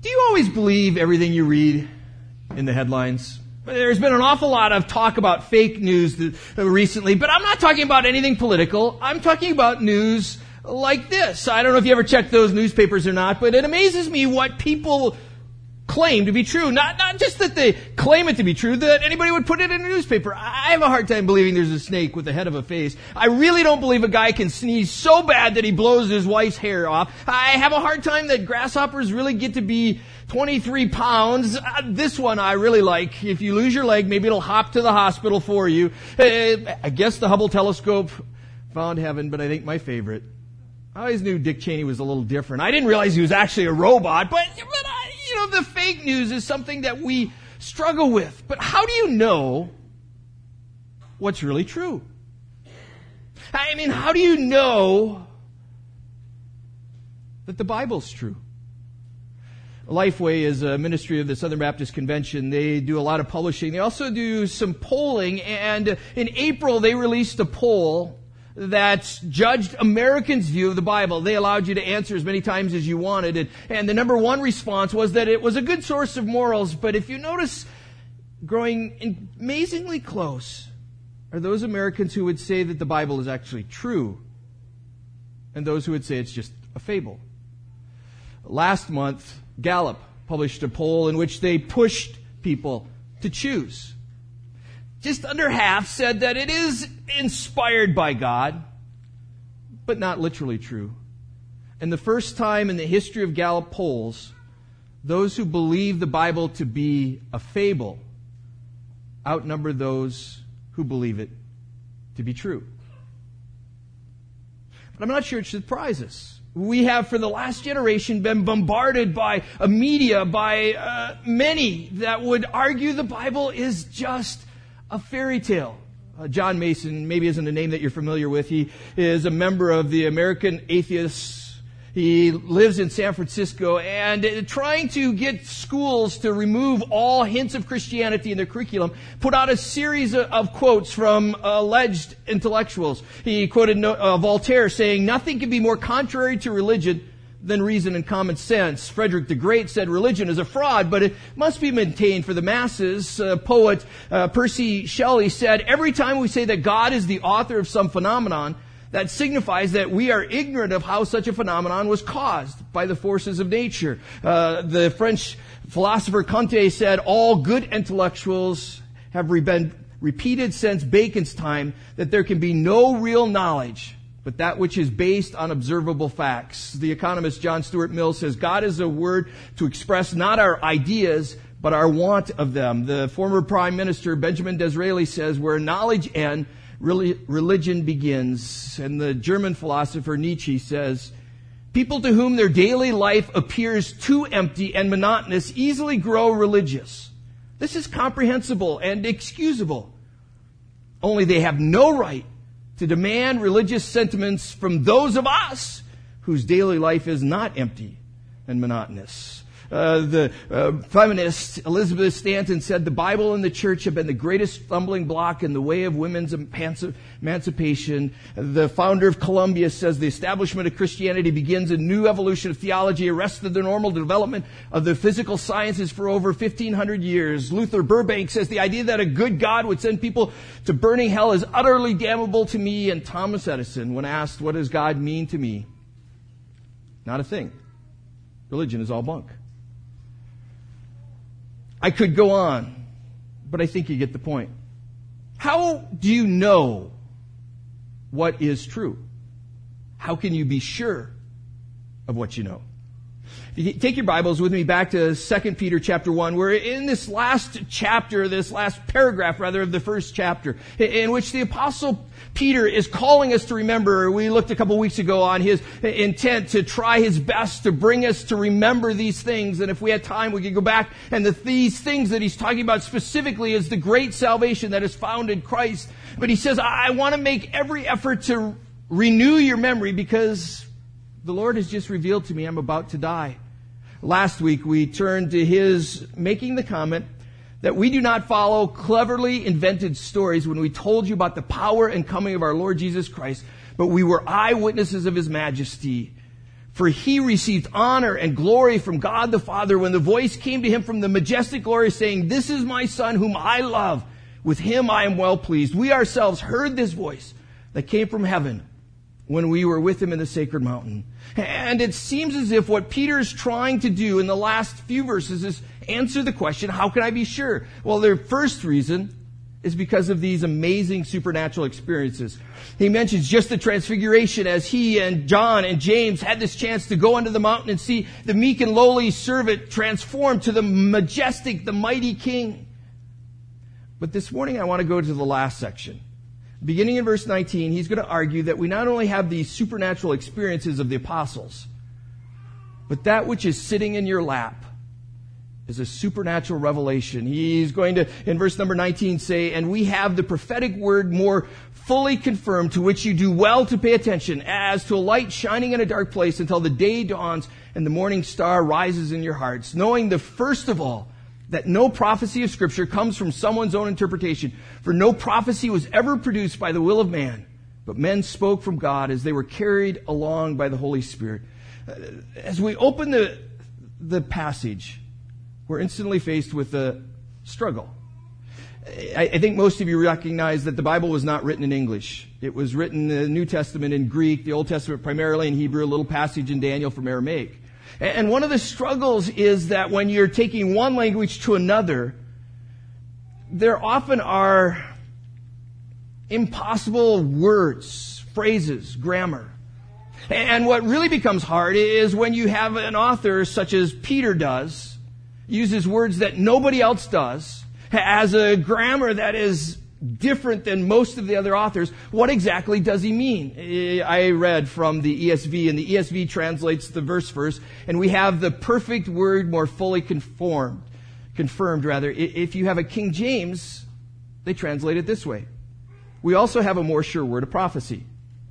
Do you always believe everything you read in the headlines? There's been an awful lot of talk about fake news recently, but I'm not talking about anything political. I'm talking about news like this. I don't know if you ever checked those newspapers or not, but it amazes me what people claim to be true. Not just that they claim it to be true, that anybody would put it in a newspaper. I have a hard time believing there's a snake with the head of a face. I really don't believe a guy can sneeze so bad that he blows his wife's hair off. I have a hard time that grasshoppers really get to be 23 pounds. This one I really like. If you lose your leg, maybe it'll hop to the hospital for you. I guess the Hubble telescope found heaven, but I think my favorite. I always knew Dick Cheney was a little different. I didn't realize he was actually a robot, but the fake news is something that we struggle with. But how do you know what's really true? I mean, how do you know that the Bible's true? Lifeway is a ministry of the Southern Baptist Convention. They do a lot of publishing. They also do some polling, and in April they released a poll that judged Americans' view of the Bible. They allowed you to answer as many times as you wanted. And the number one response was that it was a good source of morals. But if you notice, growing amazingly close are those Americans who would say that the Bible is actually true, and those who would say it's just a fable. Last month, Gallup published a poll in which they pushed people to choose. Just under half said that it is inspired by God, but not literally true. And the first time in the history of Gallup polls, those who believe the Bible to be a fable outnumber those who believe it to be true. But I'm not sure it should surprise us. We have, for the last generation, been bombarded by a media, by many that would argue the Bible is just a fairy tale. John Mason maybe isn't a name that you're familiar with. He is a member of the American Atheists. He lives in San Francisco, and trying to get schools to remove all hints of Christianity in their curriculum, put out a series of quotes from alleged intellectuals. He quoted Voltaire saying, "Nothing can be more contrary to religion than reason and common sense." Frederick the Great said religion is a fraud, but it must be maintained for the masses. Poet Percy Shelley said, "Every time we say that God is the author of some phenomenon, that signifies that we are ignorant of how such a phenomenon was caused by the forces of nature." The French philosopher Comte said, "All good intellectuals have been repeated since Bacon's time that there can be no real knowledge but that which is based on observable facts." The economist John Stuart Mill says, "God is a word to express not our ideas, but our want of them." The former Prime Minister Benjamin Disraeli says, "Where knowledge ends, religion begins." And the German philosopher Nietzsche says, "People to whom their daily life appears too empty and monotonous easily grow religious. This is comprehensible and excusable. Only they have no right to demand religious sentiments from those of us whose daily life is not empty and monotonous." The feminist Elizabeth Stanton said, "The Bible and the church have been the greatest stumbling block in the way of women's emancipation." The founder of Columbia says, "The establishment of Christianity begins a new evolution of theology, arrested the normal development of the physical sciences for over 1,500 years." Luther Burbank says, "The idea that a good God would send people to burning hell is utterly damnable to me." And Thomas Edison, when asked, "What does God mean to me?" Not a thing. Religion is all bunk. I could go on, but I think you get the point. How do you know what is true? How can you be sure of what you know? Take your Bibles with me back to 2 Peter chapter 1. We're in this last chapter, this last paragraph rather of the first chapter, in which the Apostle Peter is calling us to remember. We looked a couple weeks ago on his intent to try his best to bring us to remember these things. And if we had time, we could go back and these things that he's talking about specifically is the great salvation that is found in Christ. But he says, I want to make every effort to renew your memory because the Lord has just revealed to me I'm about to die. Last week we turned to his making the comment that we do not follow cleverly invented stories when we told you about the power and coming of our Lord Jesus Christ, but we were eyewitnesses of his majesty. For he received honor and glory from God the Father when the voice came to him from the majestic glory saying, "This is my Son whom I love. With him I am well pleased." We ourselves heard this voice that came from heaven when we were with him in the sacred mountain. And it seems as if what Peter is trying to do in the last few verses is answer the question, how can I be sure? Well, the first reason is because of these amazing supernatural experiences. He mentions just the transfiguration as he and John and James had this chance to go under the mountain and see the meek and lowly servant transformed to the majestic, the mighty king. But this morning I want to go to the last section. Beginning in verse 19, he's going to argue that we not only have these supernatural experiences of the apostles, but that which is sitting in your lap is a supernatural revelation. He's going to, in verse number 19, say, "And we have the prophetic word more fully confirmed, to which you do well to pay attention, as to a light shining in a dark place until the day dawns and the morning star rises in your hearts, knowing the first of all, that no prophecy of Scripture comes from someone's own interpretation. For no prophecy was ever produced by the will of man, but men spoke from God as they were carried along by the Holy Spirit." As we open the passage, we're instantly faced with a struggle. I think most of you recognize that the Bible was not written in English. It was written in the New Testament in Greek, the Old Testament primarily in Hebrew, a little passage in Daniel from Aramaic. And one of the struggles is that when you're taking one language to another, there often are impossible words, phrases, grammar. And what really becomes hard is when you have an author such as Peter does, uses words that nobody else does, has a grammar that is different than most of the other authors. What exactly does he mean? I read from the ESV, and the ESV translates the verse first, and we have the perfect word more fully confirmed. If you have a King James, they translate it this way. We also have a more sure word of prophecy.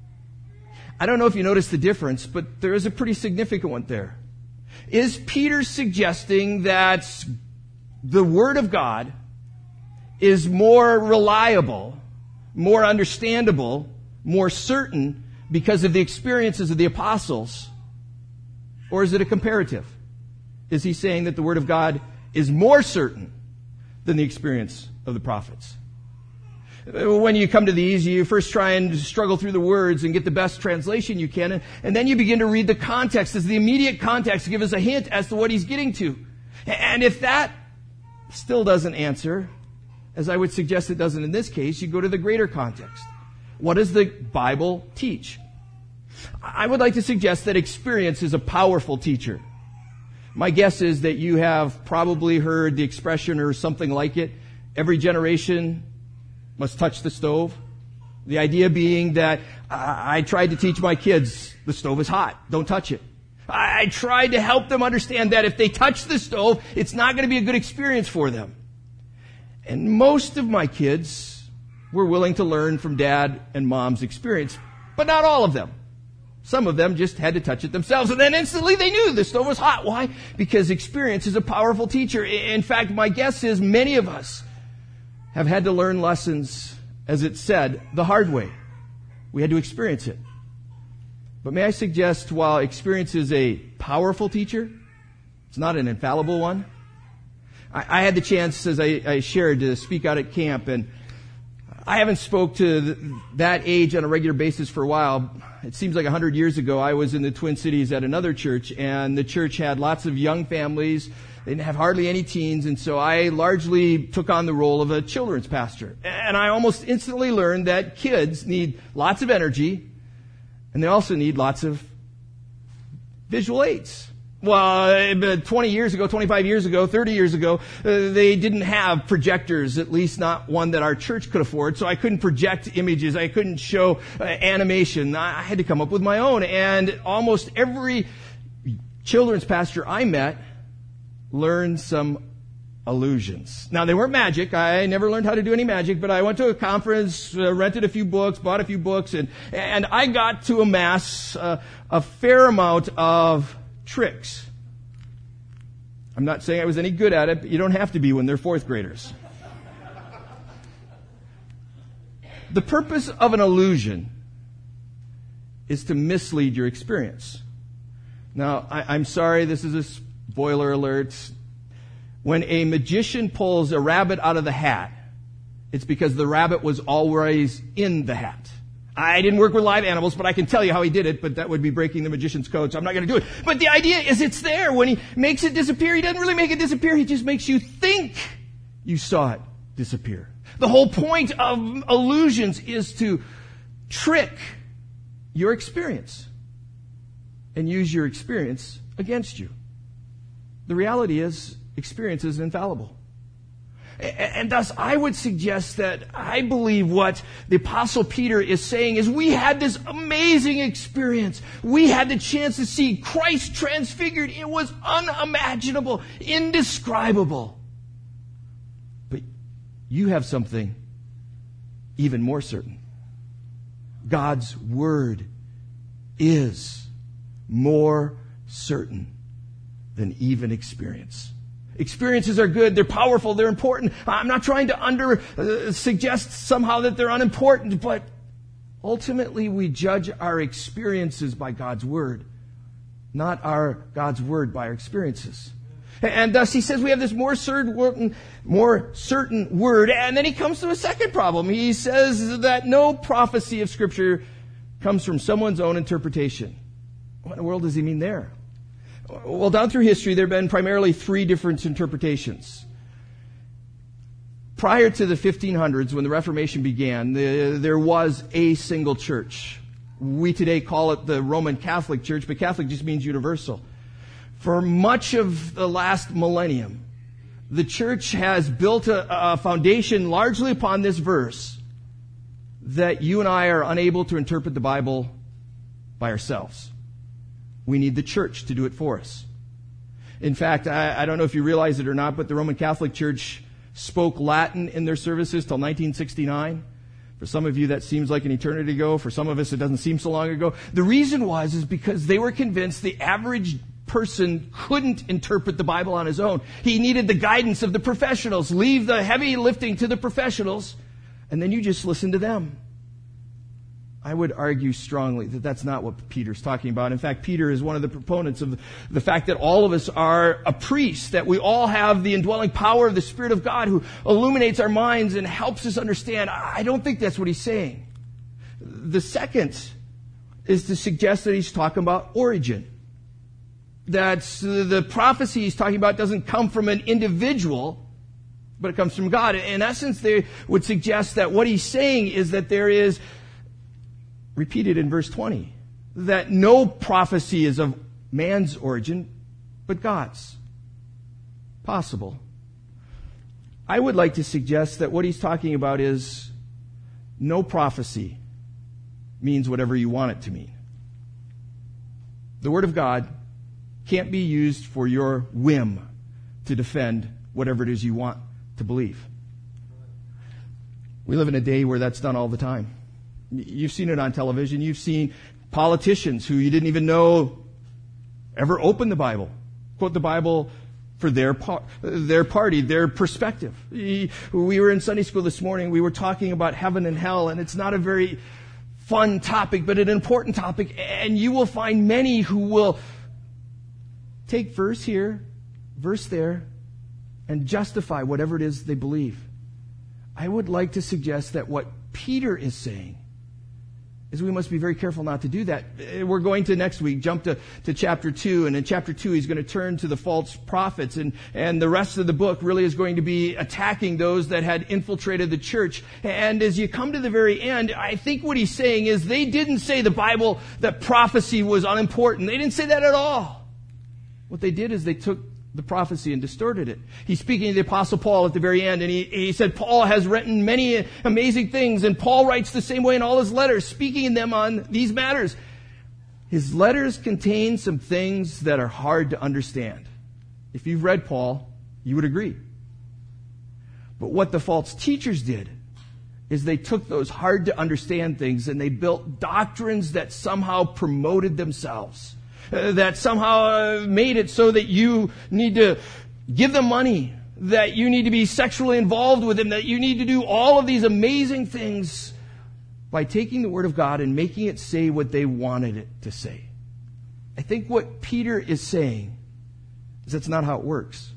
I don't know if you noticed the difference, but there is a pretty significant one there. Is Peter suggesting that the Word of God is more reliable, more understandable, more certain because of the experiences of the apostles? Or is it a comparative? Is he saying that the Word of God is more certain than the experience of the prophets? When you come to these, you first try and struggle through the words and get the best translation you can, and then you begin to read the context, as the immediate context give us a hint as to what he's getting to. And if that still doesn't answer, as I would suggest it doesn't in this case, you go to the greater context. What does the Bible teach? I would like to suggest that experience is a powerful teacher. My guess is that you have probably heard the expression or something like it, every generation must touch the stove. The idea being that I tried to teach my kids the stove is hot. Don't touch it. I tried to help them understand that if they touch the stove, it's not going to be a good experience for them. And most of my kids were willing to learn from dad and mom's experience, but not all of them. Some of them just had to touch it themselves, and then instantly they knew the stove was hot. Why? Because experience is a powerful teacher. In fact, my guess is many of us have had to learn lessons, as it said, the hard way. We had to experience it. But may I suggest, while experience is a powerful teacher, it's not an infallible one. I had the chance, as I shared, to speak out at camp, and I haven't spoke to that age on a regular basis for a while. It seems like 100 years ago, I was in the Twin Cities at another church, and the church had lots of young families. They didn't have hardly any teens, and so I largely took on the role of a children's pastor. And I almost instantly learned that kids need lots of energy, and they also need lots of visual aids. Well, 20 years ago, 25 years ago, 30 years ago, they didn't have projectors, at least not one that our church could afford, so I couldn't project images, I couldn't show animation. I had to come up with my own, and almost every children's pastor I met learned some illusions. Now, they weren't magic. I never learned how to do any magic, but I went to a conference, rented a few books, bought a few books, and I got to amass a fair amount of tricks. I'm not saying I was any good at it, but you don't have to be when they're fourth graders. The purpose of an illusion is to mislead your experience. Now, I'm sorry, this is a spoiler alert. When a magician pulls a rabbit out of the hat, it's because the rabbit was always in the hat. I didn't work with live animals, but I can tell you how he did it, but that would be breaking the magician's code, so I'm not going to do it. But the idea is it's there. When he makes it disappear, he doesn't really make it disappear. He just makes you think you saw it disappear. The whole point of illusions is to trick your experience and use your experience against you. The reality is, experience is infallible. And thus, I would suggest that I believe what the Apostle Peter is saying is we had this amazing experience. We had the chance to see Christ transfigured. It was unimaginable, indescribable. But you have something even more certain. God's Word is more certain than even experience. Experiences are good, they're powerful, they're important. I'm not trying to suggest somehow that they're unimportant, but ultimately we judge our experiences by God's Word, not God's Word by our experiences. And thus he says we have this more certain Word, and then he comes to a second problem. He says that no prophecy of Scripture comes from someone's own interpretation. What in the world does he mean there? Well, down through history, there have been primarily three different interpretations. Prior to the 1500s, when the Reformation began, there was a single church. We today call it the Roman Catholic Church, but Catholic just means universal. For much of the last millennium, the church has built a foundation largely upon this verse that you and I are unable to interpret the Bible by ourselves. We need the church to do it for us. In fact, I don't know if you realize it or not, but the Roman Catholic Church spoke Latin in their services till 1969. For some of you, that seems like an eternity ago. For some of us, it doesn't seem so long ago. The reason is because they were convinced the average person couldn't interpret the Bible on his own. He needed the guidance of the professionals. Leave the heavy lifting to the professionals, and then you just listen to them. I would argue strongly that that's not what Peter's talking about. In fact, Peter is one of the proponents of the fact that all of us are a priest, that we all have the indwelling power of the Spirit of God who illuminates our minds and helps us understand. I don't think that's what he's saying. The second is to suggest that he's talking about origin. That the prophecy he's talking about doesn't come from an individual, but it comes from God. In essence, they would suggest that what he's saying is that there is, repeated in verse 20, that no prophecy is of man's origin, but God's. Possible. I would like to suggest that what he's talking about is no prophecy means whatever you want it to mean. The Word of God can't be used for your whim to defend whatever it is you want to believe. We live in a day where that's done all the time. You've seen it on television. You've seen politicians who you didn't even know ever opened the Bible, quote the Bible for their party, their perspective. We were in Sunday school this morning. We were talking about heaven and hell, and it's not a very fun topic, but an important topic. And you will find many who will take verse here, verse there, and justify whatever it is they believe. I would like to suggest that what Peter is saying is we must be very careful not to do that. We're going to next week jump to chapter 2, and in chapter 2 he's going to turn to the false prophets, and the rest of the book really is going to be attacking those that had infiltrated the church. And as you come to the very end, I think what he's saying is they didn't say the Bible, that prophecy was unimportant. They didn't say that at all. What they did is they took the prophecy and distorted it. He's speaking to the Apostle Paul at the very end, and he said Paul has written many amazing things, and Paul writes the same way in all his letters, speaking in them on these matters. His letters contain some things that are hard to understand. If you've read Paul, you would agree. But what the false teachers did is they took those hard to understand things and they built doctrines that somehow promoted themselves. That somehow made it so that you need to give them money, that you need to be sexually involved with them, that you need to do all of these amazing things by taking the Word of God and making it say what they wanted it to say. I think what Peter is saying is that's not how it works.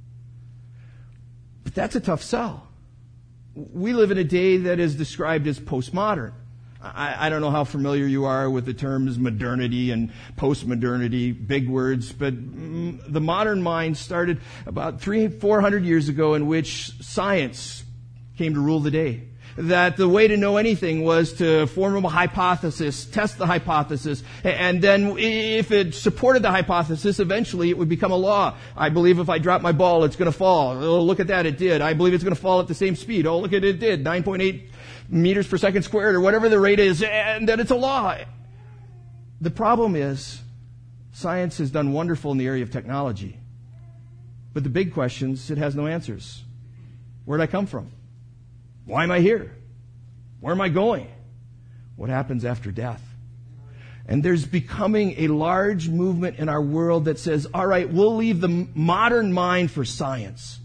But that's a tough sell. We live in a day that is described as postmodern. I don't know how familiar you are with the terms modernity and postmodernity, big words, but the modern mind started about 300-400 years ago, in which science came to rule the day. That the way to know anything was to form a hypothesis, test the hypothesis, and then if it supported the hypothesis, eventually it would become a law. I believe if I drop my ball, it's going to fall. Oh, look at that, it did. I believe it's going to fall at the same speed. Oh, look at it, it did. 9.8 meters per second squared, or whatever the rate is, and then it's a law. The problem is, science has done wonderful in the area of technology. But the big questions, it has no answers. Where did I come from? Why am I here? Where am I going? What happens after death? And there's becoming a large movement in our world that says, all right, we'll leave the modern mind for science.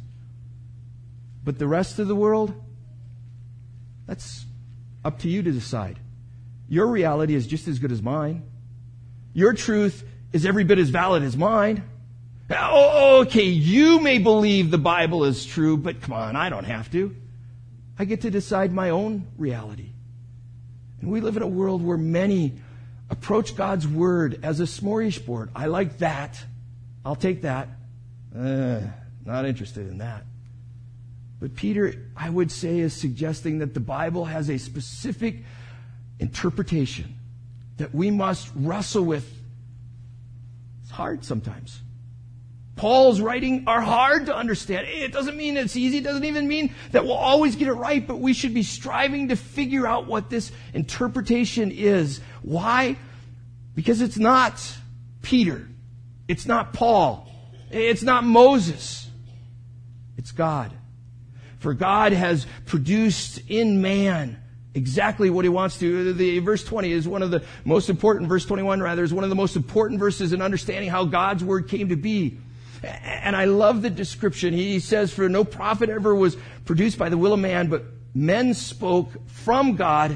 But the rest of the world, that's up to you to decide. Your reality is just as good as mine. Your truth is every bit as valid as mine. Okay, you may believe the Bible is true, but come on, I don't have to. I get to decide my own reality. And we live in a world where many approach God's Word as a smorgasbord. I like that. I'll take that. Not interested in that. But Peter, I would say, is suggesting that the Bible has a specific interpretation that we must wrestle with. It's hard sometimes. Paul's writings are hard to understand. It doesn't mean it's easy. It doesn't even mean that we'll always get it right, but we should be striving to figure out what this interpretation is. Why? Because it's not Peter. It's not Paul. It's not Moses. It's God. For God has produced in man exactly what He wants to. The verse 20 is one of the most important, verse 21 rather, is one of the most important verses in understanding how God's Word came to be. And I love the description. He says, for no prophet ever was produced by the will of man, but men spoke from God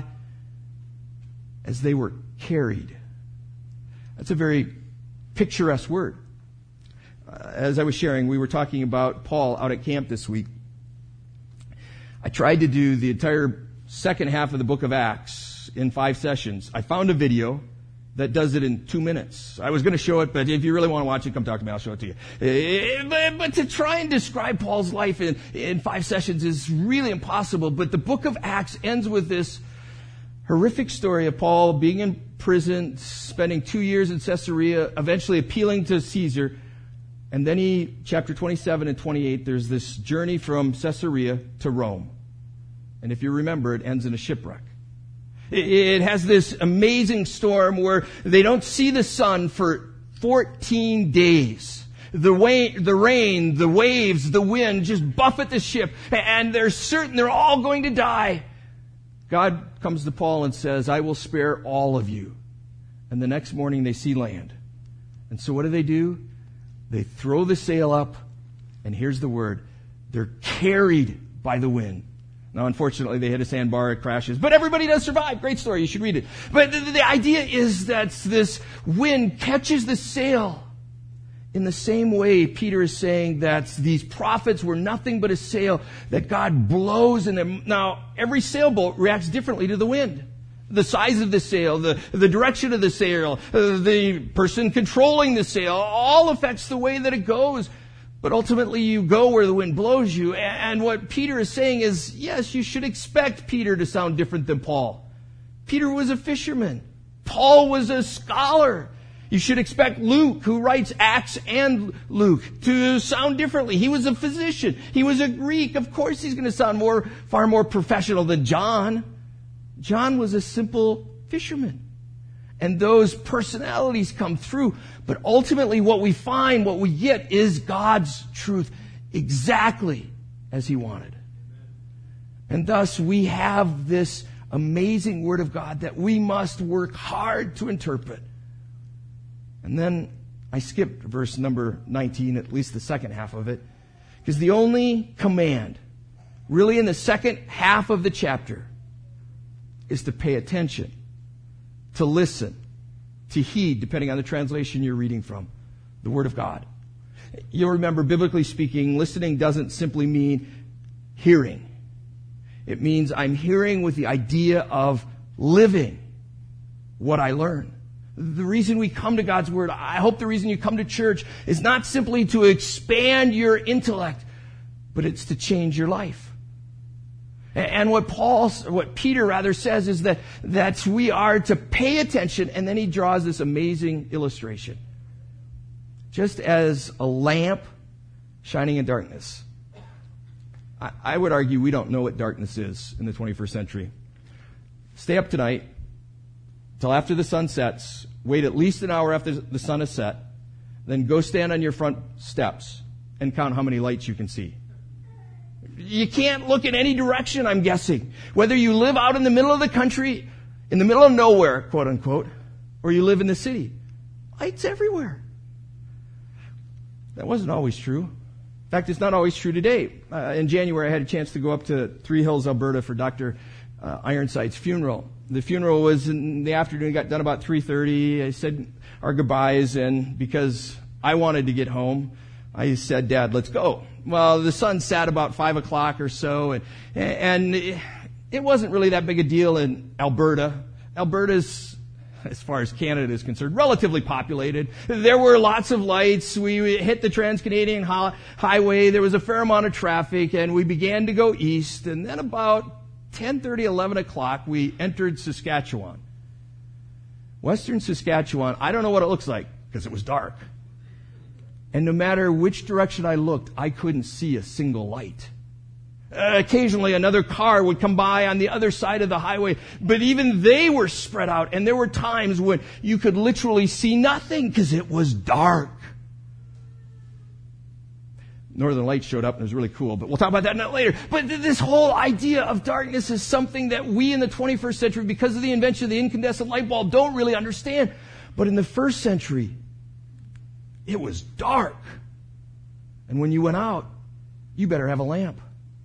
as they were carried. That's a very picturesque word. As I was sharing, we were talking about Paul out at camp this week. I tried to do the entire second half of the book of Acts in 5 sessions. I found a video that does it in 2 minutes. I was going to show it, but if you really want to watch it, come talk to me. I'll show it to you. But to try and describe Paul's life in 5 sessions is really impossible. But the book of Acts ends with this horrific story of Paul being in prison, spending 2 years in Caesarea, eventually appealing to Caesar. And then chapter 27 and 28, there's this journey from Caesarea to Rome. And if you remember, it ends in a shipwreck. It has this amazing storm where they don't see the sun for 14 days. The rain, the waves, the wind just buffet the ship, and they're certain they're all going to die. God comes to Paul and says, I will spare all of you. And the next morning they see land. And so what do? They throw the sail up, and here's the word, they're carried by the wind. Now, unfortunately, they hit a sandbar, it crashes. But everybody does survive. Great story. You should read it. But the idea is that this wind catches the sail. In the same way, Peter is saying that these prophets were nothing but a sail that God blows in them. Now, every sailboat reacts differently to the wind. The size of the sail, the direction of the sail, the person controlling the sail, all affects the way that it goes. But ultimately you go where the wind blows you. And what Peter is saying is, yes, you should expect Peter to sound different than Paul. Peter was a fisherman. Paul was a scholar. You should expect Luke, who writes Acts and Luke, to sound differently. He was a physician. He was a Greek. Of course he's going to sound far more professional than John. John was a simple fisherman. And those personalities come through. But ultimately what we find, what we get, is God's truth exactly as He wanted. And thus we have this amazing Word of God that we must work hard to interpret. And then I skipped verse number 19, at least the second half of it, because the only command really in the second half of the chapter is to pay attention, to listen, to heed, depending on the translation you're reading from, the Word of God. You'll remember, biblically speaking, listening doesn't simply mean hearing. It means I'm hearing with the idea of living what I learn. The reason we come to God's Word, I hope the reason you come to church is not simply to expand your intellect, but it's to change your life. And what Peter says is that we are to pay attention, and then he draws this amazing illustration. Just as a lamp shining in darkness. I would argue we don't know what darkness is in the 21st century. Stay up tonight till after the sun sets, wait at least an hour after the sun is set, then go stand on your front steps and count how many lights you can see. You can't look in any direction, I'm guessing. Whether you live out in the middle of the country, in the middle of nowhere, quote unquote, or you live in the city. Lights everywhere. That wasn't always true. In fact, it's not always true today. In January, I had a chance to go up to Three Hills, Alberta for Dr. Ironside's funeral. The funeral was in the afternoon, got done about 3:30. I said our goodbyes, and because I wanted to get home, I said, Dad, let's go. Well, the sun set about 5 o'clock or so, and it wasn't really that big a deal in Alberta. Alberta's, as far as Canada is concerned, relatively populated. There were lots of lights. We hit the Trans-Canadian Highway. There was a fair amount of traffic, and we began to go east. And then about 10:30, 11 o'clock, we entered Saskatchewan. Western Saskatchewan, I don't know what it looks like because it was dark. And no matter which direction I looked, I couldn't see a single light. Occasionally another car would come by on the other side of the highway, but even they were spread out, and there were times when you could literally see nothing because it was dark. Northern Lights showed up and it was really cool, but we'll talk about that later. But this whole idea of darkness is something that we in the 21st century, because of the invention of the incandescent light bulb, don't really understand. But in the first century, it was dark. And when you went out, you better have a lamp.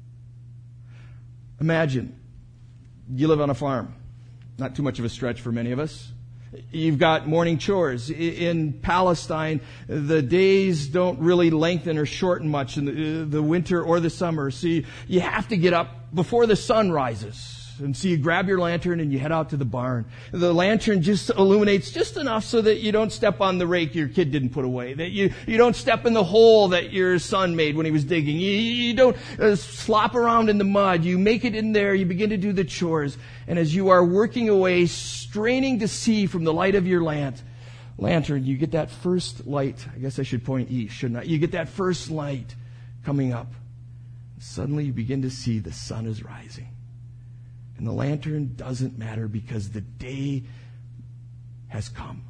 Imagine, you live on a farm. Not too much of a stretch for many of us. You've got morning chores. In Palestine, the days don't really lengthen or shorten much in the winter or the summer. So you have to get up before the sun rises. And so you grab your lantern and you head out to the barn. The lantern just illuminates just enough so that you don't step on the rake your kid didn't put away. That you don't step in the hole that your son made when he was digging. You don't slop around in the mud. You make it in there. You begin to do the chores. And as you are working away, straining to see from the light of your lantern, you get that first light. I guess I should point east, shouldn't I? You get that first light coming up. Suddenly you begin to see the sun is rising. And the lantern doesn't matter because the day has come.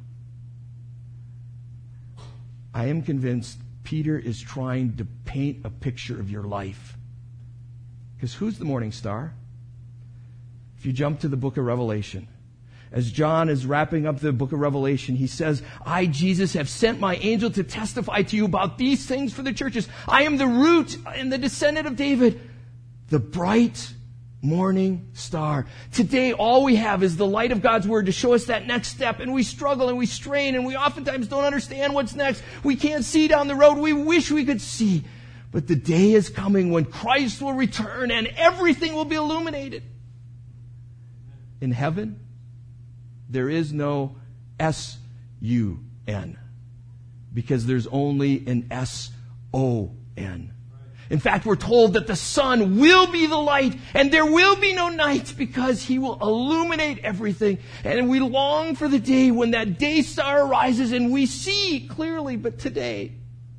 I am convinced Peter is trying to paint a picture of your life. Because who's the morning star? If you jump to the book of Revelation, as John is wrapping up the book of Revelation, he says, I, Jesus, have sent my angel to testify to you about these things for the churches. I am the root and the descendant of David, the bright morning star. Today, all we have is the light of God's Word to show us that next step, and we struggle and we strain and we oftentimes don't understand what's next. We can't see down the road. We wish we could see. But the day is coming when Christ will return and everything will be illuminated. In heaven, there is no S-U-N because there's only an S-O-N. In fact, we're told that the sun will be the light and there will be no night because he will illuminate everything. And we long for the day when that day star arises and we see clearly. But today,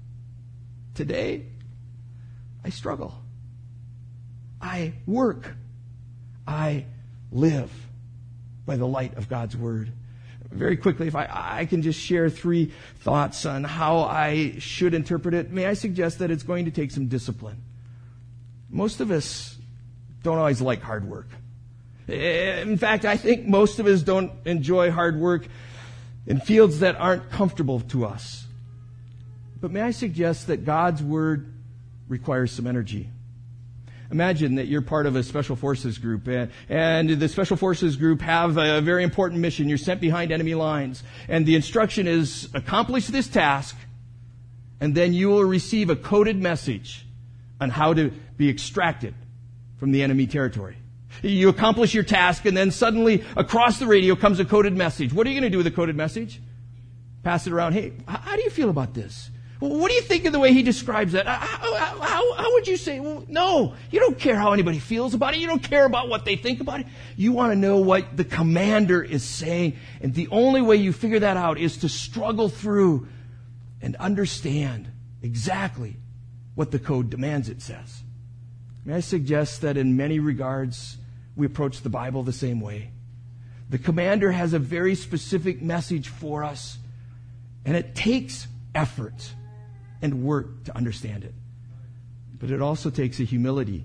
I struggle. I work. I live by the light of God's Word. Very quickly, if I can just share 3 thoughts on how I should interpret it, may I suggest that it's going to take some discipline. Most of us don't always like hard work. In fact, I think most of us don't enjoy hard work in fields that aren't comfortable to us. But may I suggest that God's Word requires some energy. Imagine that you're part of a special forces group, and the special forces group have a very important mission. You're sent behind enemy lines, and the instruction is accomplish this task, and then you will receive a coded message on how to be extracted from the enemy territory. You accomplish your task, and then suddenly across the radio comes a coded message. What are you going to do with the coded message? Pass it around. Hey, how do you feel about this? What do you think of the way he describes that? How would you say? Well, no, you don't care how anybody feels about it. You don't care about what they think about it. You want to know what the commander is saying. And the only way you figure that out is to struggle through and understand exactly what the code demands it says. May I suggest that in many regards, we approach the Bible the same way. The commander has a very specific message for us, and it takes effort and work to understand it. But it also takes a humility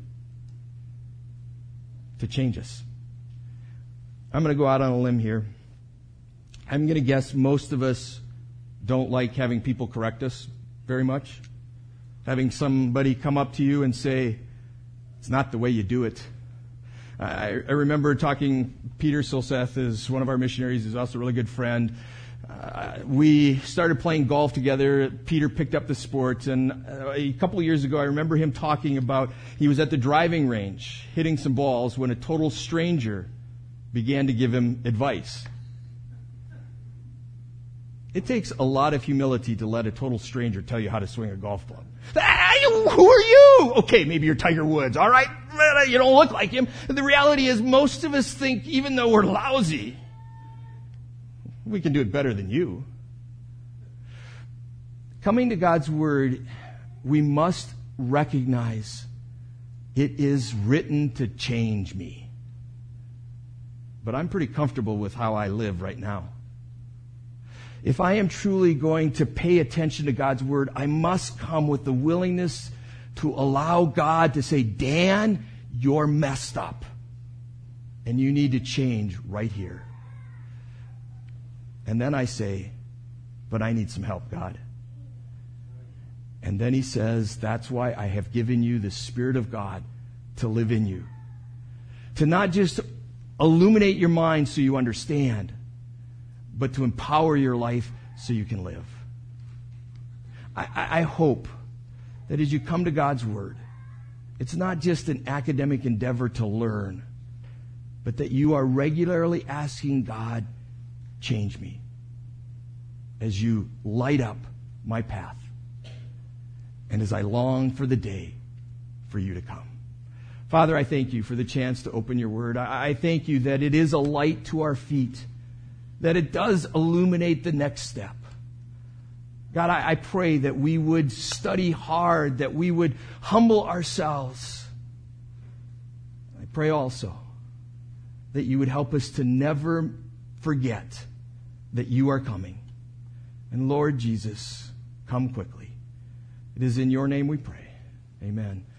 to change us. I'm going to go out on a limb here. I'm going to guess most of us don't like having people correct us very much. Having somebody come up to you and say, it's not the way you do it. I remember talking, Peter Silseth is one of our missionaries, he's also a really good friend. We started playing golf together. Peter picked up the sport, and a couple of years ago, I remember him talking about he was at the driving range hitting some balls when a total stranger began to give him advice. It takes a lot of humility to let a total stranger tell you how to swing a golf club. Who are you? Okay, maybe you're Tiger Woods. All right, you don't look like him. The reality is most of us think even though we're lousy, we can do it better than you. Coming to God's Word, we must recognize it is written to change me. But I'm pretty comfortable with how I live right now. If I am truly going to pay attention to God's Word, I must come with the willingness to allow God to say, Dan, you're messed up. And you need to change right here. And then I say, but I need some help, God. And then he says, that's why I have given you the Spirit of God to live in you. To not just illuminate your mind so you understand, but to empower your life so you can live. I hope that as you come to God's Word, it's not just an academic endeavor to learn, but that you are regularly asking God, change me, as you light up my path, and as I long for the day for you to come. Father, I thank you for the chance to open your Word. I thank you that it is a light to our feet, that it does illuminate the next step. God, I pray that we would study hard, that we would humble ourselves. I pray also that you would help us to never forget that you are coming. And Lord Jesus, come quickly. It is in your name we pray. Amen.